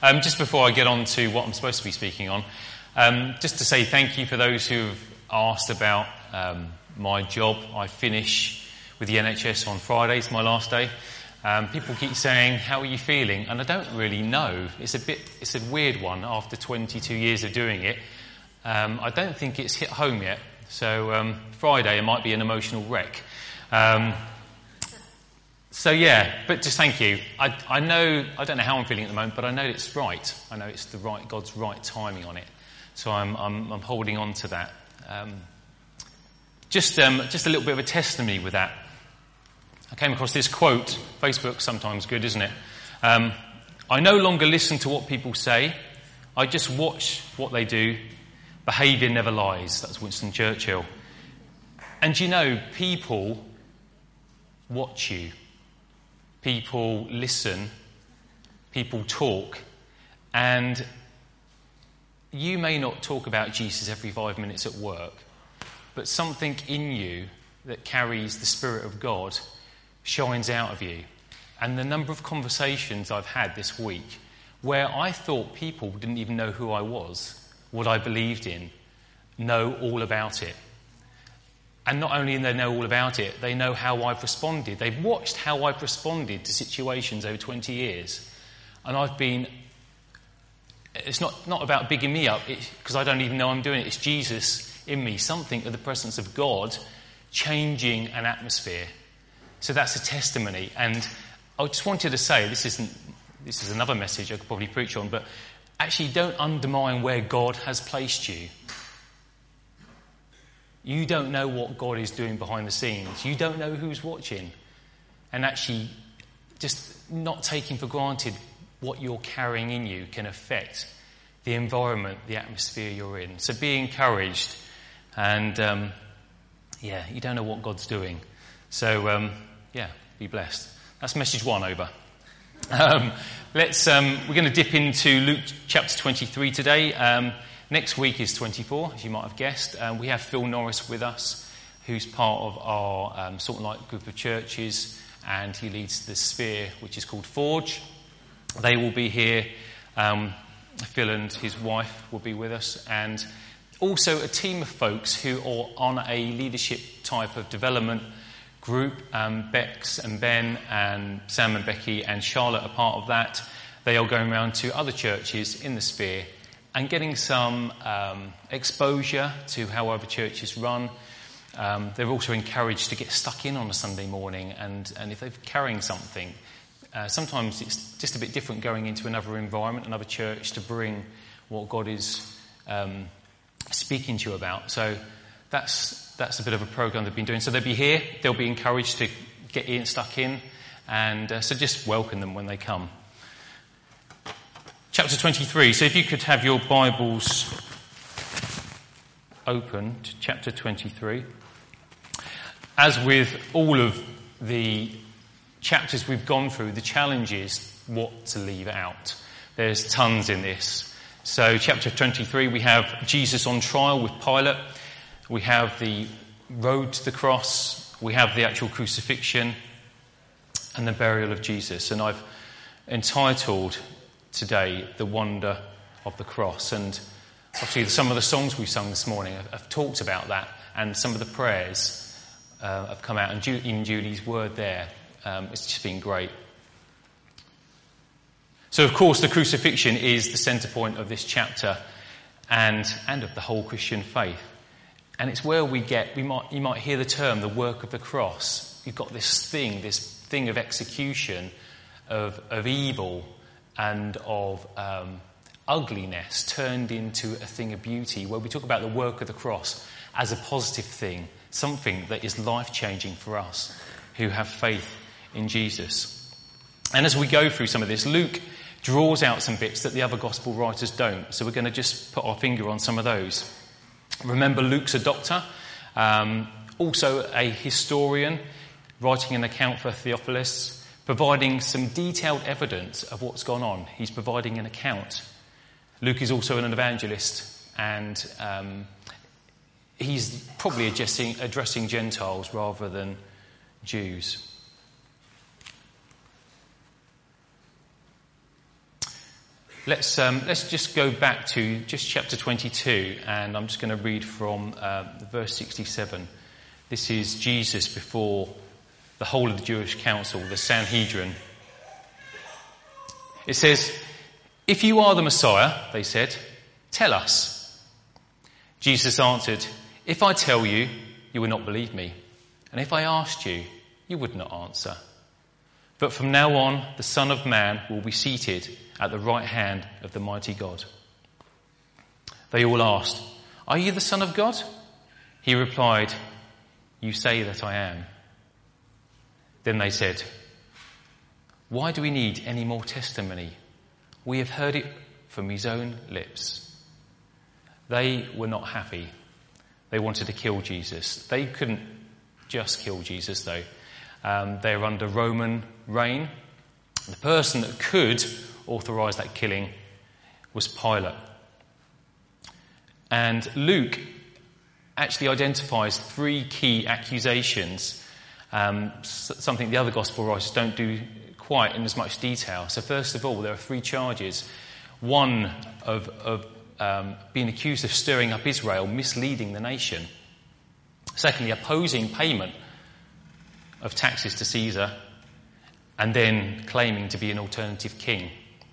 Just before I get on to what I'm supposed to be speaking on, just to say thank you for those who've asked about my job. I finish with the NHS on Friday, it's my last day. People keep saying, how are you feeling? And I don't really know. It's a weird one after 22 years of doing it. I don't think it's hit home yet. So Friday it might be an emotional wreck. So yeah, but just thank you. I don't know how I'm feeling at the moment, but I know it's right. I know it's God's right timing on it. So I'm holding on to that. Just a little bit of a testimony with that. I came across this quote. Facebook's sometimes good, isn't it? I no longer listen to what people say. I just watch what they do. Behaviour never lies. That's Winston Churchill. And you know, people watch you. People listen. People talk. And you may not talk about Jesus every 5 minutes at work, but something in you that carries the Spirit of God shines out of you. And the number of conversations I've had this week where I thought people didn't even know who I was, what I believed in, know all about it. And not only do they know all about it, they know how I've responded. They've watched how I've responded to situations over 20 years. And it's not about bigging me up, because I don't even know I'm doing it. It's Jesus in me, something of the presence of God changing an atmosphere. So that's a testimony. And I just wanted to say, this is another message I could probably preach on, but actually don't undermine where God has placed you. You don't know what God is doing behind the scenes. You don't know who's watching. And actually, just not taking for granted what you're carrying in you can affect the environment, the atmosphere you're in. So be encouraged. And, you don't know what God's doing. So, be blessed. That's message 1 over. We're going to dip into Luke chapter 23 today. Next week is 24, as you might have guessed. We have Phil Norris with us, who's part of our Salt and Light group of churches, and he leads the Sphere, which is called Forge. They will be here. Phil and his wife will be with us, and also a team of folks who are on a leadership type of development group. Bex and Ben and Sam and Becky and Charlotte are part of that. They are going around to other churches in the Sphere and getting some exposure to how other churches run. They're also encouraged to get stuck in on a Sunday morning, and if they're carrying something, sometimes it's just a bit different going into another environment, another church, to bring what God is speaking to you about. So that's a bit of a program they've been doing. So they'll be here, they'll be encouraged to get in, stuck in, and so just welcome them when they come. Chapter 23. So if you could have your Bibles open to chapter 23. As with all of the chapters we've gone through, the challenge is what to leave out. There's tons in this. So chapter 23, we have Jesus on trial with Pilate. We have the road to the cross. We have the actual crucifixion and the burial of Jesus. And I've entitled today, The Wonder of the Cross. And obviously some of the songs we've sung this morning have talked about that, and some of the prayers have come out, and in Julie's word there, it's just been great. So of course the crucifixion is the centre point of this chapter and of the whole Christian faith. And it's where you might hear the term, the work of the cross. You've got this thing of execution, of evil, and of ugliness turned into a thing of beauty, where we talk about the work of the cross as a positive thing, something that is life-changing for us who have faith in Jesus. And as we go through some of this, Luke draws out some bits that the other gospel writers don't. So we're going to just put our finger on some of those. Remember, Luke's a doctor, also a historian, writing an account for Theophilus, providing some detailed evidence of what's gone on. He's providing an account. Luke is also an evangelist, and he's probably addressing Gentiles rather than Jews. Let's just go back to just chapter 22, and I'm just going to read from verse 67. This is Jesus before the whole of the Jewish council, the Sanhedrin. It says, "If you are the Messiah," they said, "tell us." Jesus answered, "If I tell you, you will not believe me. And if I asked you, you would not answer. But from now on, the Son of Man will be seated at the right hand of the mighty God." They all asked, "Are you the Son of God?" He replied, "You say that I am." Then they said, "Why do we need any more testimony? We have heard it from his own lips." They were not happy. They wanted to kill Jesus. They couldn't just kill Jesus, though. They were under Roman reign. The person that could authorise that killing was Pilate. And Luke actually identifies 3 key accusations, something the other gospel writers don't do quite in as much detail. So first of all, there are 3 charges. One of being accused of stirring up Israel, misleading the nation. Secondly, opposing payment of taxes to Caesar, and then claiming to be an alternative king.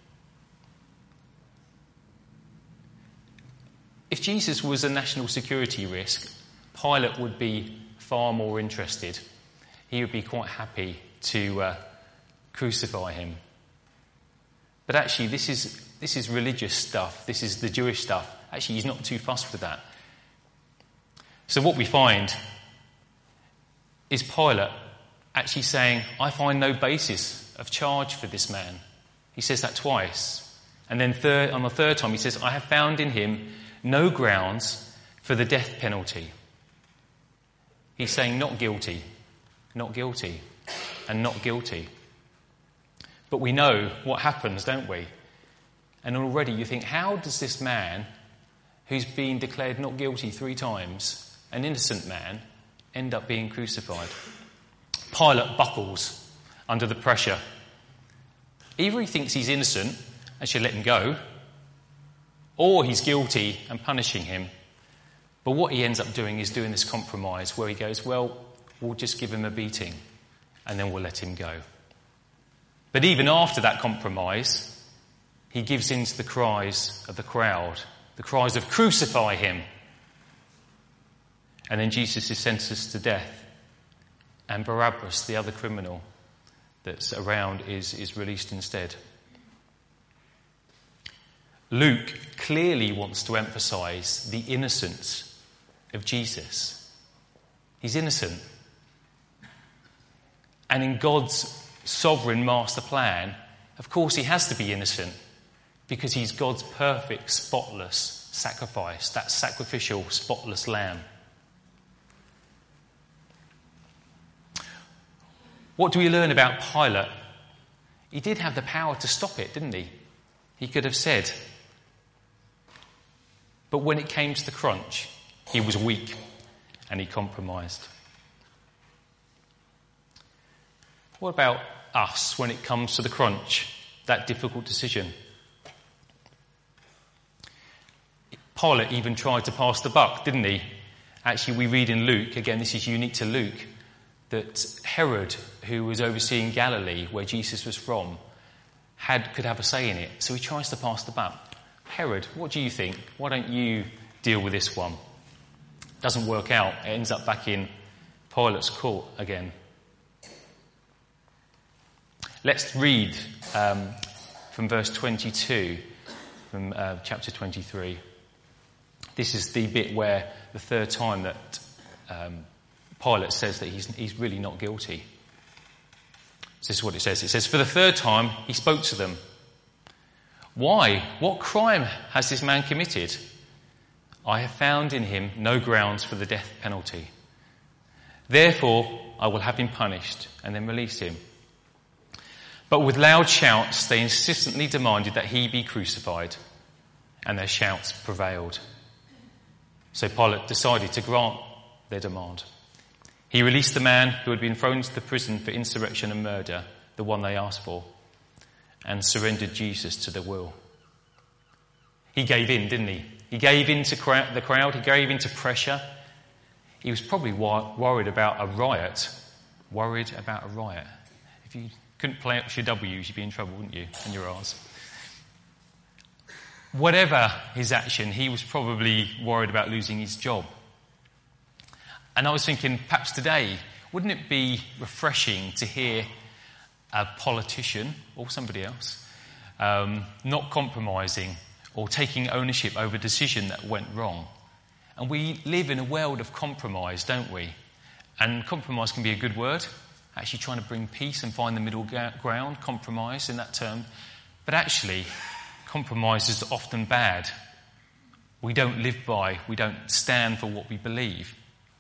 If Jesus was a national security risk, Pilate would be far more interested. He would be quite happy to crucify him. But actually, this is religious stuff. This is the Jewish stuff. Actually, he's not too fussed with that. So what we find is Pilate actually saying, "I find no basis of charge for this man." He says that twice. And then on the third time he says, "I have found in him no grounds for the death penalty." He's saying not guilty, not guilty, and not guilty. But we know what happens, don't we? And already you think, how does this man, who's been declared not guilty 3 times, an innocent man, end up being crucified? Pilate buckles under the pressure. Either he thinks he's innocent and should let him go, or he's guilty and punishing him. But what he ends up doing is doing this compromise where he goes, well, we'll just give him a beating and then we'll let him go. But even after that compromise, he gives in to the cries of the crowd, the cries of "Crucify him!" And then Jesus is sentenced to death. And Barabbas, the other criminal that's around, is released instead. Luke clearly wants to emphasise the innocence of Jesus. He's innocent. And in God's sovereign master plan, of course he has to be innocent, because he's God's perfect, spotless sacrifice, that sacrificial, spotless lamb. What do we learn about Pilate? He did have the power to stop it, didn't he? He could have said. But when it came to the crunch, he was weak and he compromised. What about us when it comes to the crunch, that difficult decision? Pilate even tried to pass the buck, didn't he? Actually, we read in Luke, again, this is unique to Luke, that Herod, who was overseeing Galilee, where Jesus was from, could have a say in it. So he tries to pass the buck. Herod, what do you think? Why don't you deal with this one? Doesn't work out. It ends up back in Pilate's court again. Let's read from verse 22, from chapter 23. This is the bit where the third time that Pilate says that he's really not guilty. This is what it says. It says, "For the third time he spoke to them. 'Why? What crime has this man committed? I have found in him no grounds for the death penalty. Therefore I will have him punished and then release him.' But with loud shouts they insistently demanded that he be crucified, and their shouts prevailed. So Pilate decided to grant their demand. He released the man who had been thrown into the prison for insurrection and murder, the one they asked for, and surrendered Jesus to their will. he gave in, didn't he? He gave in to the crowd. He gave in to pressure. He was probably worried about a riot. Worried about a riot. If you couldn't play up your W's, you'd be in trouble, wouldn't you? And your R's. Whatever his action, he was probably worried about losing his job. And I was thinking, perhaps today, wouldn't it be refreshing to hear a politician or somebody else not compromising or taking ownership over a decision that went wrong? And we live in a world of compromise, don't we? And compromise can be a good word, actually trying to bring peace and find the middle ground, compromise in that term. But actually, compromise is often bad. We don't live by, we don't stand for what we believe.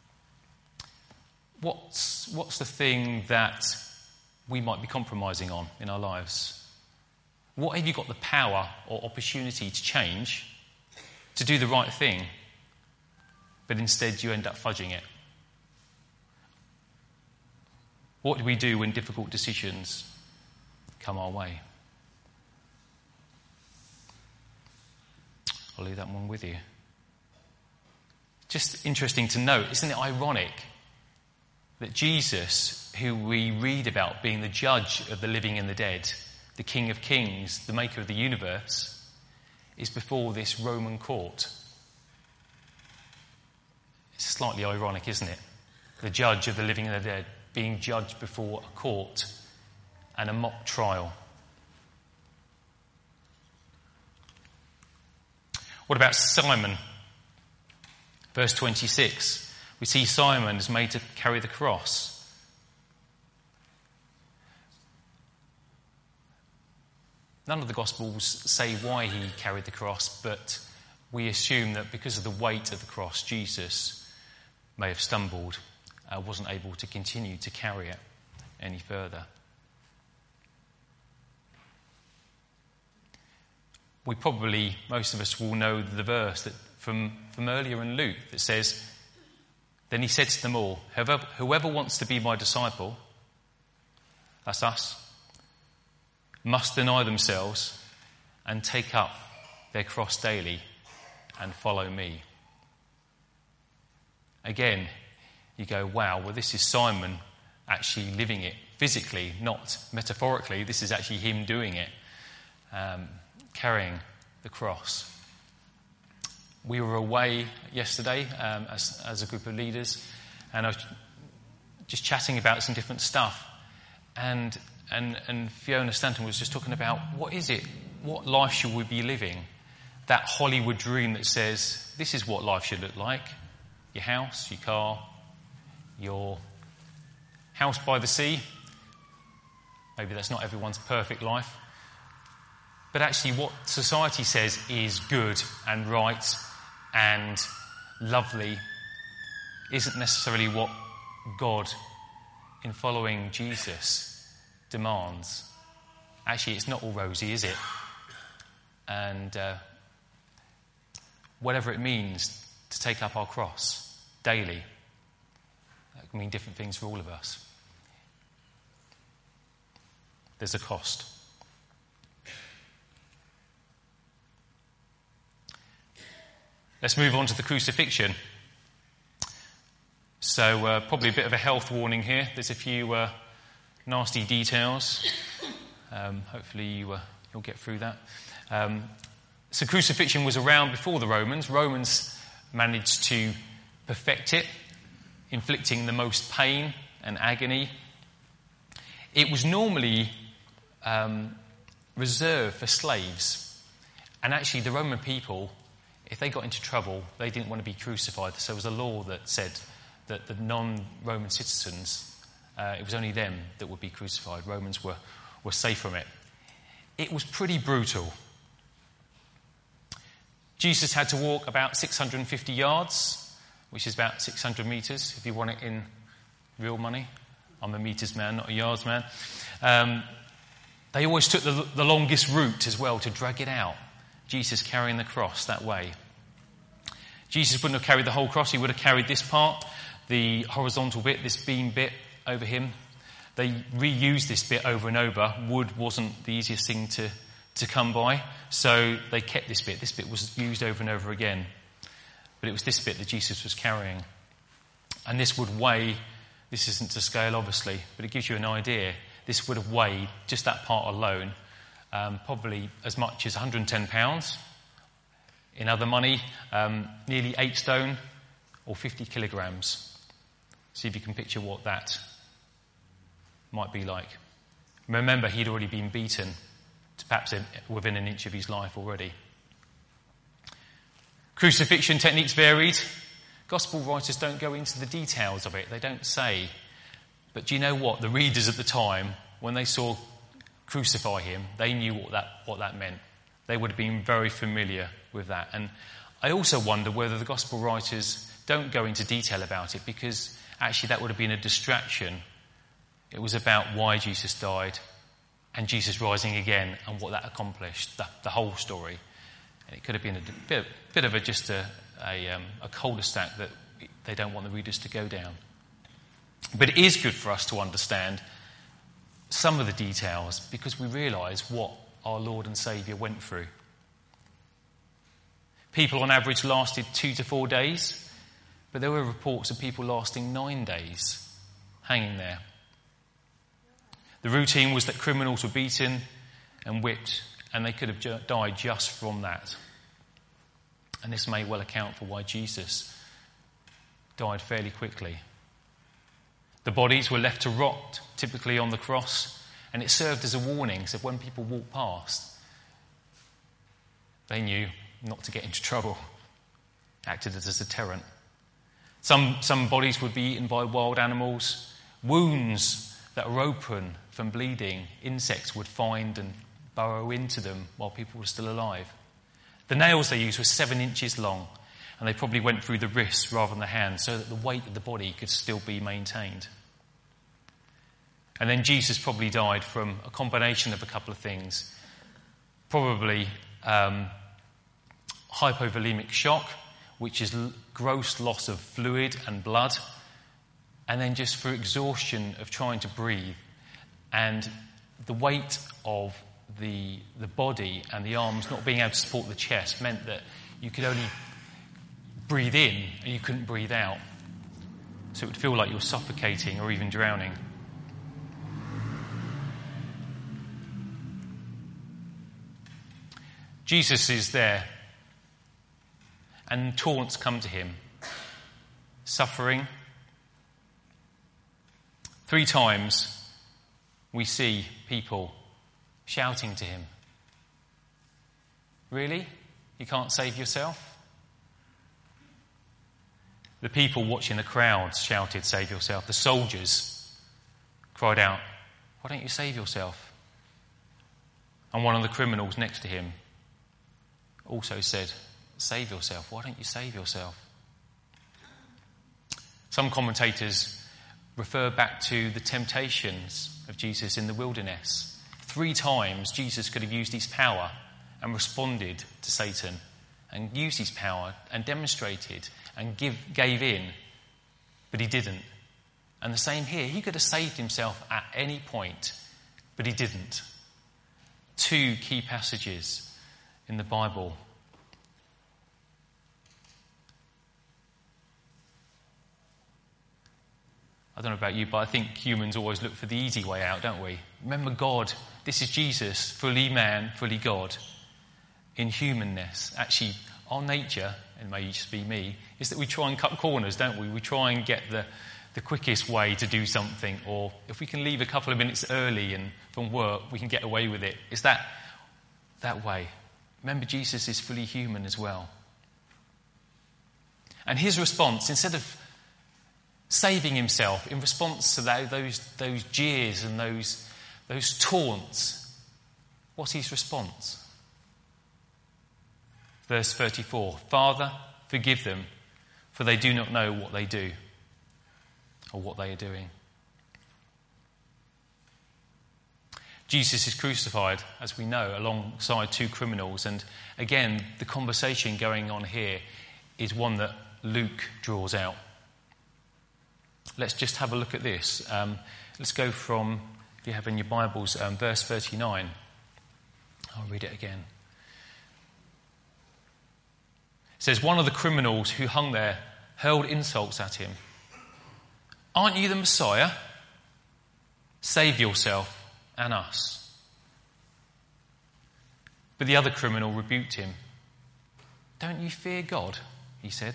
What's the thing that we might be compromising on in our lives? What have you got the power or opportunity to change, to do the right thing, but instead you end up fudging it? What do we do when difficult decisions come our way? I'll leave that one with you. Just interesting to note, isn't it ironic that Jesus, who we read about being the judge of the living and the dead, the King of Kings, the maker of the universe, is before this Roman court? It's slightly ironic, isn't it? The judge of the living and the dead being judged before a court and a mock trial. What about Simon? Verse 26. We see Simon is made to carry the cross. None of the Gospels say why he carried the cross, but we assume that because of the weight of the cross, Jesus may have stumbled, wasn't able to continue to carry it any further. We probably, most of us will know the verse that from earlier in Luke that says, "Then he said to them all, whoever wants to be my disciple," that's us, "must deny themselves and take up their cross daily and follow me." Again, you go, wow, well, this is Simon actually living it physically, not metaphorically. This is actually him doing it, carrying the cross. We were away yesterday as a group of leaders, and I was just chatting about some different stuff. And Fiona Stanton was just talking about, what is it? What life should we be living? That Hollywood dream that says, this is what life should look like. Your house, your car, your house by the sea. Maybe that's not everyone's perfect life. But actually what society says is good and right and lovely isn't necessarily what God, in following Jesus, demands. Actually, it's not all rosy, is it? And whatever it means to take up our cross daily, that can mean different things for all of us. There's a cost. Let's move on to the crucifixion. So probably a bit of a health warning here. There's a few nasty details. Hopefully you'll get through that. So crucifixion was around before the Romans. Romans managed to perfect it, inflicting the most pain and agony. It was normally reserved for slaves. And actually the Roman people, if they got into trouble, they didn't want to be crucified. So there was a law that said that the non-Roman citizens, it was only them that would be crucified. Romans were safe from it. It was pretty brutal. Jesus had to walk about 650 yards, which is about 600 metres, if you want it in real money. I'm a metres man, not a yards man. They always took the longest route as well to drag it out. Jesus carrying the cross that way. Jesus wouldn't have carried the whole cross. He would have carried this part, the horizontal bit, this beam bit over him. They reused this bit over and over. Wood wasn't the easiest thing to to come by. So they kept this bit. This bit was used over and over again. But it was this bit that Jesus was carrying. And this would weigh, this isn't to scale obviously, but it gives you an idea. This would have weighed, just that part alone, probably as much as 110 pounds. In other money, nearly 8 stone or 50 kilograms. See if you can picture what that might be like. Remember, he'd already been beaten to perhaps within an inch of his life already. Crucifixion techniques varied. Gospel writers don't go into the details of it. They don't say. But do you know what? The readers at the time, when they saw crucify him, they knew what that meant. They would have been very familiar with that. And I also wonder whether the gospel writers don't go into detail about it, because actually that would have been a distraction. It was about why Jesus died and Jesus rising again and what that accomplished, the whole story. And it could have been a bit of a cul-de-sac that they don't want the readers to go down. But it is good for us to understand some of the details, because we realise what our Lord and Saviour went through. People on average lasted 2 to 4 days, but there were reports of people lasting 9 days hanging there. The routine was that criminals were beaten and whipped, and they could have died just from that. And this may well account for why Jesus died fairly quickly. The bodies were left to rot, typically on the cross, and it served as a warning, so when people walked past, they knew not to get into trouble. Acted as a deterrent. Some bodies would be eaten by wild animals. Wounds that are open from bleeding, insects would find and burrow into them while people were still alive. The nails they used were 7 inches long, and they probably went through the wrists rather than the hands, so that the weight of the body could still be maintained. And then Jesus probably died from a combination of a couple of things. Probably hypovolemic shock, which is gross loss of fluid and blood, and then just for exhaustion of trying to breathe. And the weight of the body and the arms not being able to support the chest meant that you could only breathe in and you couldn't breathe out. So it would feel like you were suffocating or even drowning. Jesus is there, and taunts come to him. Suffering. 3 times we see people shouting to him. Really? You can't save yourself? The people watching the crowds shouted, "Save yourself." The soldiers cried out, "Why don't you save yourself?" And one of the criminals next to him also said, "Save yourself. Why don't you save yourself?" Some commentators refer back to the temptations of Jesus in the wilderness. 3 times Jesus could have used his power and responded to Satan, and used his power and demonstrated and gave in, but he didn't. And the same here. He could have saved himself at any point, but he didn't. 2 key passages in the Bible. I don't know about you, but I think humans always look for the easy way out, don't we? Remember God. This is Jesus, fully man, fully God, in humanness. Actually, our nature, and it may just be me, is that we try and cut corners, don't we? We try and get the quickest way to do something, or if we can leave a couple of minutes early and from work, we can get away with it. It's that way. Remember, Jesus is fully human as well. And his response, instead of saving himself, in response to those jeers and those taunts, what's his response? Verse 34, "Father, forgive them, for they do not know what they do," or what they are doing. Jesus is crucified, as we know, alongside 2 criminals. And again, the conversation going on here is one that Luke draws out. Let's just have a look at this. Let's go from, if you have in your Bibles, verse 39. I'll read it again. It says, one of the criminals who hung there hurled insults at him. Aren't you the Messiah? Save yourself and us. But the other criminal rebuked him. Don't you fear God? He said.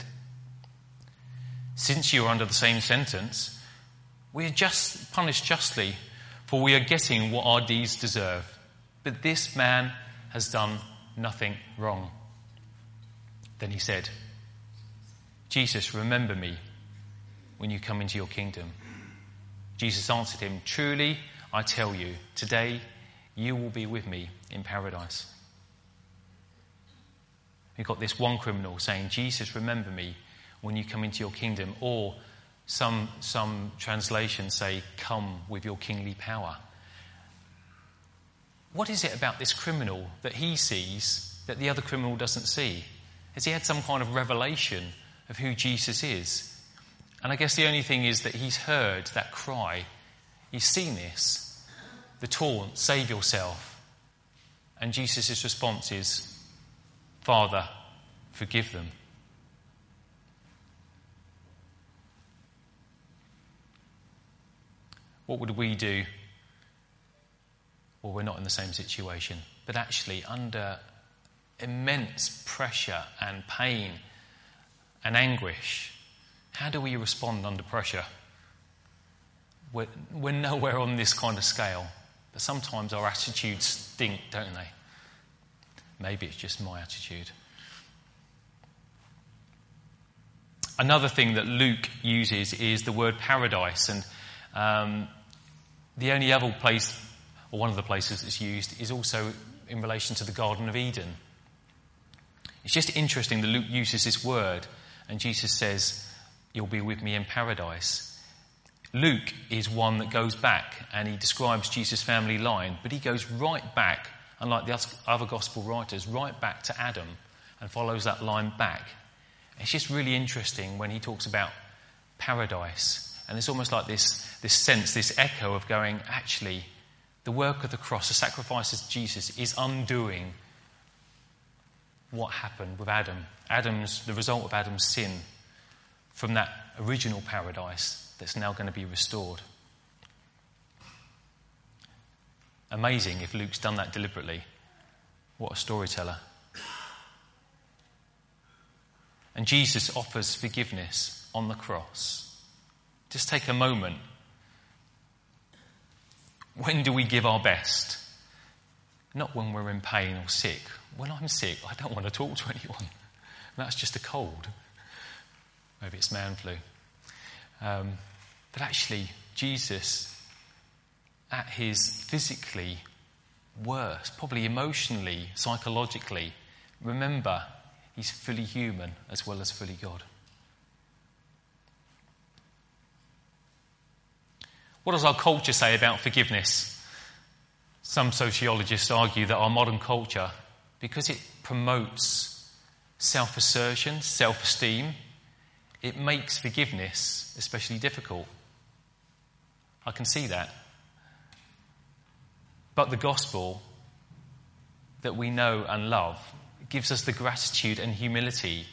Since you are under the same sentence, we are just punished justly, for we are getting what our deeds deserve. But this man has done nothing wrong. Then he said, Jesus, remember me when you come into your kingdom. Jesus answered him, truly, I tell you, today you will be with me in paradise. We've got this one criminal saying, Jesus, remember me when you come into your kingdom. Or some translations say, come with your kingly power. What is it about this criminal that he sees that the other criminal doesn't see? Has he had some kind of revelation of who Jesus is? And I guess the only thing is that he's heard that cry. He's seen this. The taunt, save yourself. And Jesus' response is, Father, forgive them. What would we do? Well, we're not in the same situation, but actually under immense pressure and pain and anguish, how do we respond under pressure? We're nowhere on this kind of scale, but sometimes our attitudes stink, don't they? Maybe it's just my attitude. Another thing that Luke uses is the word paradise, and the only other place, or one of the places it's used, is also in relation to the Garden of Eden. It's just interesting that Luke uses this word, and Jesus says, you'll be with me in paradise. Luke is one that goes back, and he describes Jesus' family line, but he goes right back, unlike the other gospel writers, right back to Adam, and follows that line back. It's just really interesting when he talks about paradise. And it's almost like this sense, this echo of going, actually, the work of the cross, the sacrifice of Jesus is undoing what happened with Adam. The result of Adam's sin from that original paradise that's now going to be restored. Amazing if Luke's done that deliberately. What a storyteller. And Jesus offers forgiveness on the cross. Just take a moment. When do we give our best? Not when we're in pain or sick. When I'm sick, I don't want to talk to anyone. That's just a cold. Maybe it's man flu. But actually, Jesus, at his physically worst, probably emotionally, psychologically, remember, he's fully human as well as fully God. What does our culture say about forgiveness? Some sociologists argue that our modern culture, because it promotes self-assertion, self-esteem, it makes forgiveness especially difficult. I can see that. But the gospel that we know and love gives us the gratitude and humility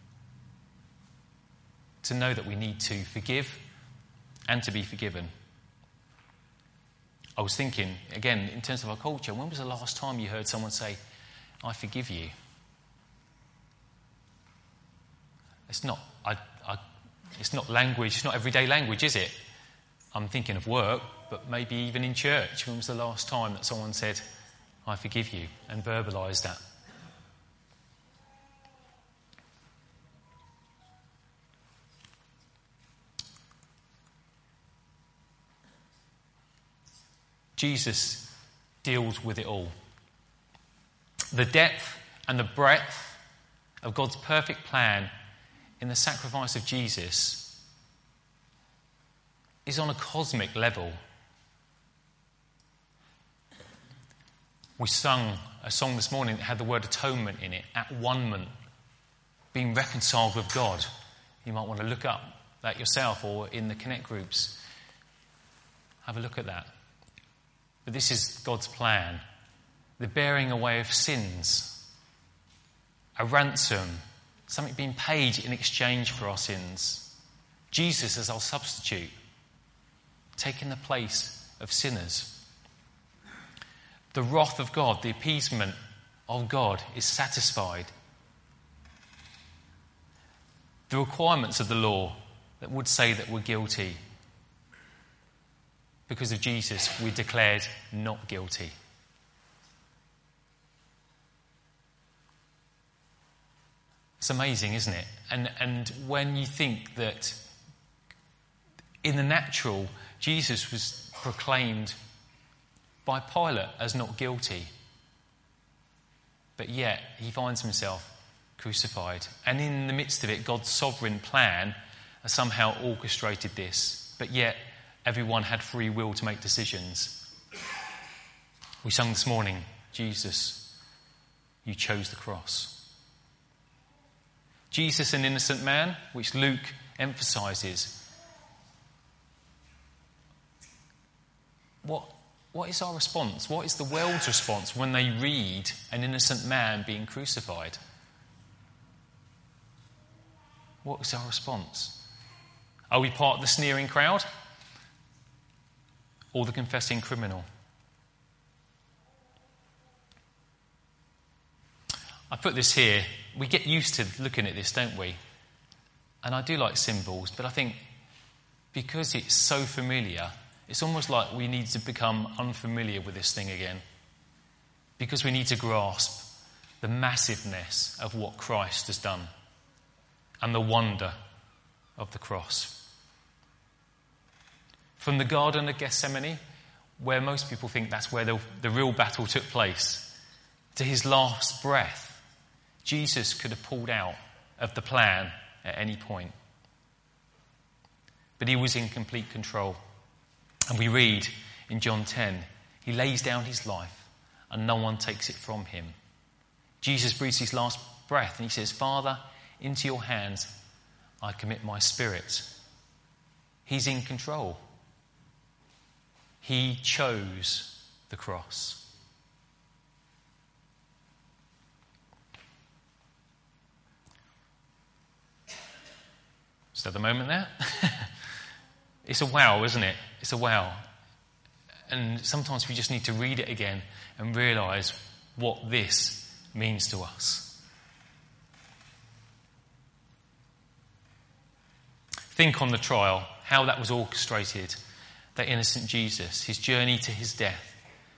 to know that we need to forgive and to be forgiven. I was thinking, again, in terms of our culture, when was the last time you heard someone say, I forgive you? It's not language, it's not everyday language, is it? I'm thinking of work, but maybe even in church. When was the last time that someone said, I forgive you, and verbalised that? Jesus deals with it all. The depth and the breadth of God's perfect plan in the sacrifice of Jesus is on a cosmic level. We sung a song this morning that had the word atonement in it, at one-ment, being reconciled with God. You might want to look up that yourself or in the Connect groups. Have a look at that. But this is God's plan. the bearing away of sins, a ransom, something being paid in exchange for our sins. Jesus as our substitute, taking the place of sinners. The wrath of God, the appeasement of God is satisfied. The requirements of the law that would say that we're guilty, because of Jesus, we're declared not guilty. It's amazing, isn't it? And when you think that in the natural, Jesus was proclaimed by Pilate as not guilty, but yet he finds himself crucified. And in the midst of it, God's sovereign plan has somehow orchestrated this, but yet everyone had free will to make decisions. We sung this morning, Jesus, you chose the cross. Jesus, an innocent man, which Luke emphasises. What is our response? What is the world's response when they read an innocent man being crucified? What is our response? Are we part of the sneering crowd? Or the confessing criminal? I put this here. We get used to looking at this, don't we? And I do like symbols, but I think because it's so familiar, it's almost like we need to become unfamiliar with this thing again. Because we need to grasp the massiveness of what Christ has done and the wonder of the cross. From the Garden of Gethsemane, where most people think that's where the real battle took place, to his last breath, Jesus could have pulled out of the plan at any point. But he was in complete control. And we read in John 10, he lays down his life and no one takes it from him. Jesus breathes his last breath and he says, Father, into your hands I commit my spirit. He's in control. He chose the cross. Is that the moment there? It's a wow, isn't it? It's a wow. And sometimes we just need to read it again and realise what this means to us. Think on the trial, how that was orchestrated, that innocent Jesus, his journey to his death,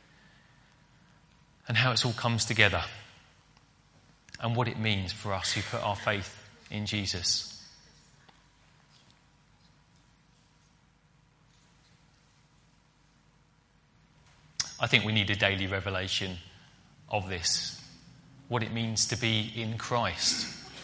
and how it all comes together, and what it means for us who put our faith in Jesus. I think we need a daily revelation of this, what it means to be in Christ.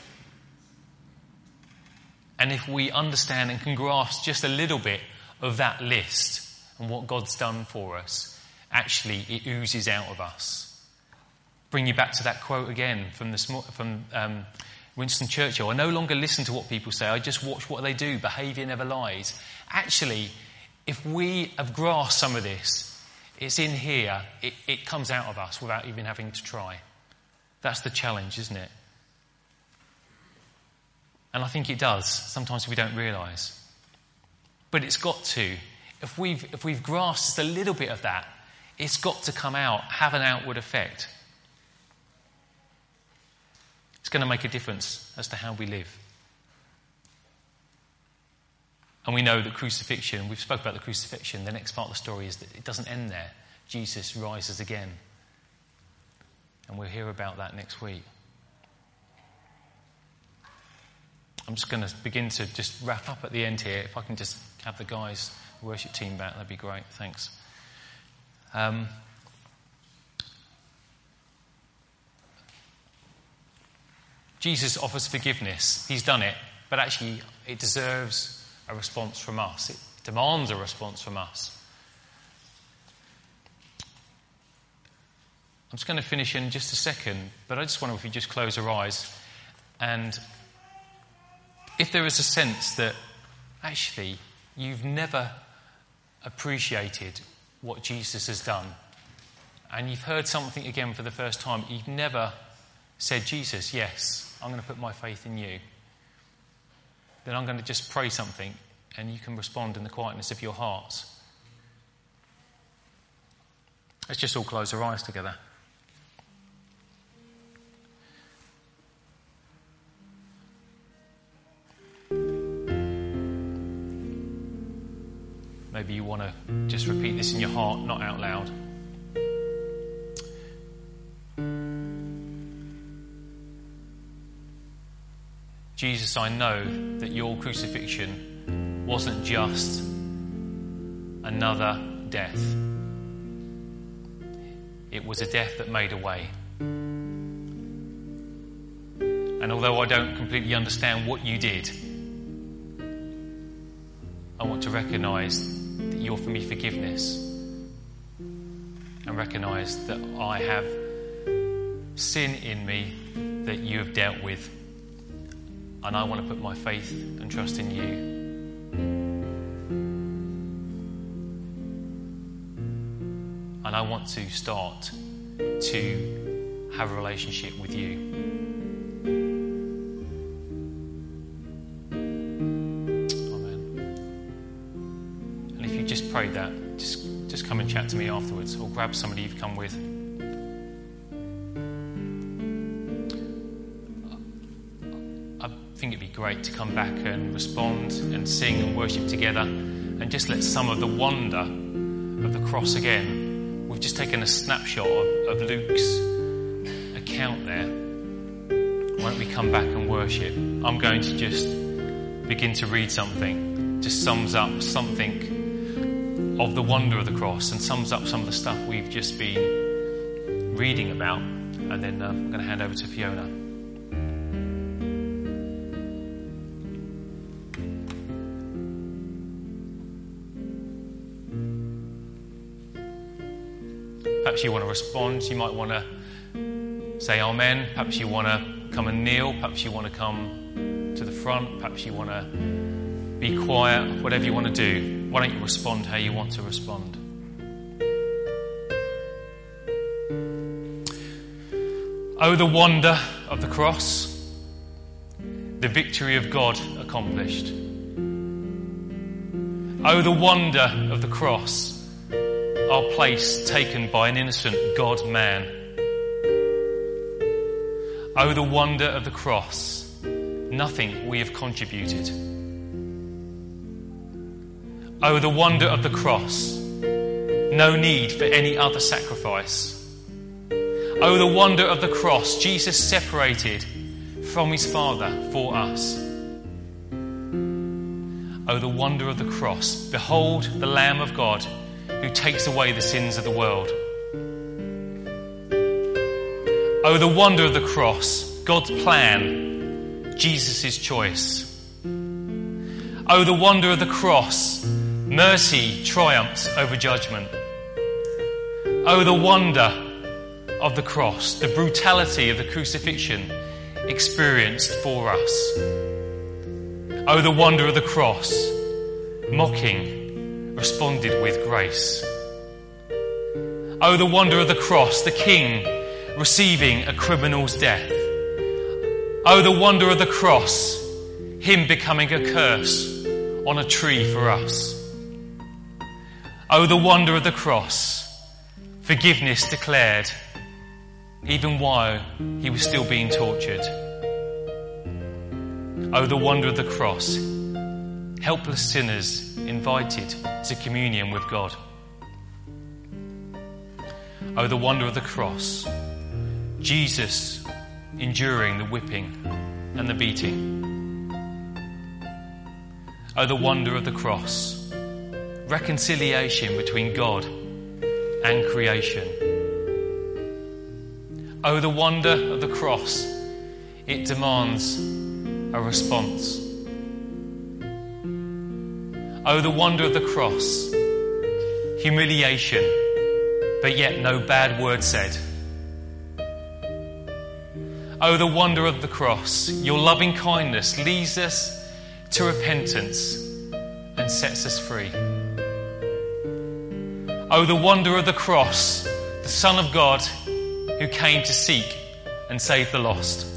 And if we understand and can grasp just a little bit of that list and what God's done for us, actually it oozes out of us. Bring you back to that quote again from Winston Churchill. I no longer listen to what people say, I just watch what they do. Behaviour never lies. Actually, if we have grasped some of this, it's in here, it comes out of us without even having to try. That's the challenge, isn't it? And I think it does. Sometimes we don't realise. But it's got to. If we've grasped just a little bit of that, it's got to come out, have an outward effect. It's going to make a difference as to how we live. And we know that crucifixion, we've spoken about the crucifixion, the next part of the story is that it doesn't end there. Jesus rises again. And we'll hear about that next week. I'm just going to begin to just wrap up at the end here. If I can just have the guys, the worship team back, that'd be great. Thanks. Jesus offers forgiveness. He's done it. But actually, it deserves a response from us. It demands a response from us. I'm just going to finish in just a second, but I just wonder if you just close your eyes, and if there is a sense that actually you've never appreciated what Jesus has done and you've heard something again for the first time, you've never said, Jesus, yes, I'm going to put my faith in you, then I'm going to just pray something and you can respond in the quietness of your hearts. Let's just all close our eyes together. Maybe you want to just repeat this in your heart, not out loud. Jesus, I know that your crucifixion wasn't just another death. It was a death that made a way. And although I don't completely understand what you did, I want to recognise that you offer me forgiveness and recognise that I have sin in me that you have dealt with. And I want to put my faith and trust in you. And I want to start to have a relationship with you. Amen. And if you just prayed that, just come and chat to me afterwards, or grab somebody you've come with. I think it'd be great to come back and respond and sing and worship together and just let some of the wonder of the cross again. We've just taken a snapshot of Luke's account there. Why don't we come back and worship? I'm going to just begin to read something. Just sums up something of the wonder of the cross and sums up some of the stuff we've just been reading about. And then I'm going to hand over to Fiona. Perhaps you want to respond. You might want to say amen. Perhaps you want to come and kneel. Perhaps you want to come to the front. Perhaps you want to be quiet. Whatever you want to do, why don't you respond how you want to respond? Oh, the wonder of the cross, the victory of God accomplished. Oh, the wonder of the cross, our place taken by an innocent God-man. Oh, the wonder of the cross, nothing we have contributed. Oh, the wonder of the cross, no need for any other sacrifice. Oh, the wonder of the cross, Jesus separated from his Father for us. Oh, the wonder of the cross, behold the Lamb of God who takes away the sins of the world. Oh, the wonder of the cross, God's plan, Jesus' choice. Oh, the wonder of the cross, mercy triumphs over judgment. Oh, the wonder of the cross, the brutality of the crucifixion experienced for us. Oh, the wonder of the cross, mocking, responded with grace. Oh, the wonder of the cross, the King receiving a criminal's death. Oh, the wonder of the cross, him becoming a curse on a tree for us. Oh, the wonder of the cross, forgiveness declared even while he was still being tortured. Oh, the wonder of the cross, helpless sinners invited to communion with God. Oh, the wonder of the cross, Jesus enduring the whipping and the beating. Oh, the wonder of the cross, reconciliation between God and creation. Oh, the wonder of the cross, it demands a response. Oh, the wonder of the cross, humiliation, but yet no bad word said. Oh, the wonder of the cross, your loving kindness leads us to repentance and sets us free. Oh, the wonder of the cross, the Son of God who came to seek and save the lost.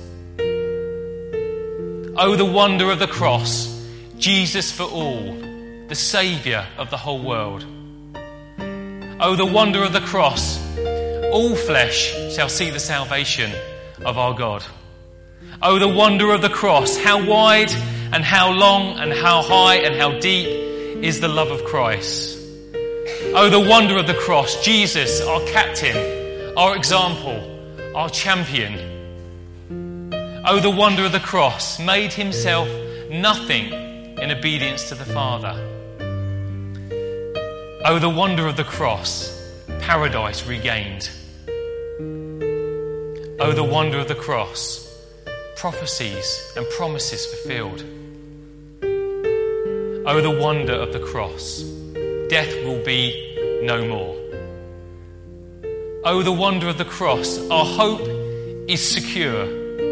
Oh, the wonder of the cross, Jesus for all, the Saviour of the whole world. Oh, the wonder of the cross, all flesh shall see the salvation of our God. Oh, the wonder of the cross, how wide and how long and how high and how deep is the love of Christ. Oh, the wonder of the cross, Jesus, our captain, our example, our champion. Oh, the wonder of the cross, made himself nothing in obedience to the Father. Oh, the wonder of the cross, paradise regained. Oh, the wonder of the cross, prophecies and promises fulfilled. Oh, the wonder of the cross, death will be no more. Oh, the wonder of the cross, our hope is secure.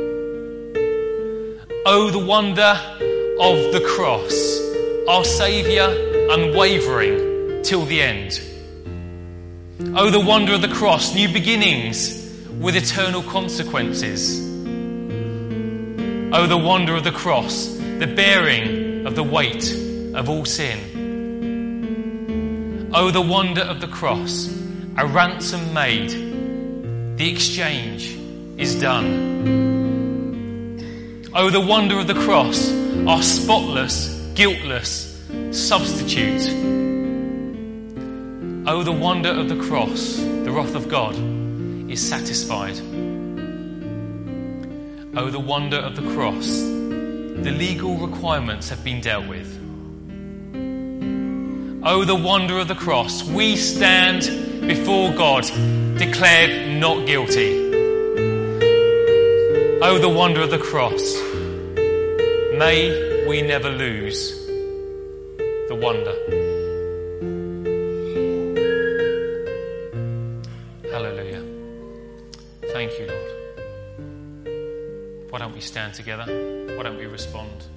Oh, the wonder of the cross, our Saviour unwavering till the end. Oh, the wonder of the cross, new beginnings with eternal consequences. Oh, the wonder of the cross, the bearing of the weight of all sin. Oh, the wonder of the cross, a ransom made, the exchange is done. Oh, the wonder of the cross, our spotless, guiltless substitute. Oh, the wonder of the cross, the wrath of God is satisfied. Oh, the wonder of the cross, the legal requirements have been dealt with. Oh, the wonder of the cross, we stand before God declared not guilty. Oh, the wonder of the cross, may we never lose the wonder. Hallelujah. Thank you, Lord. Why don't we stand together? Why don't we respond?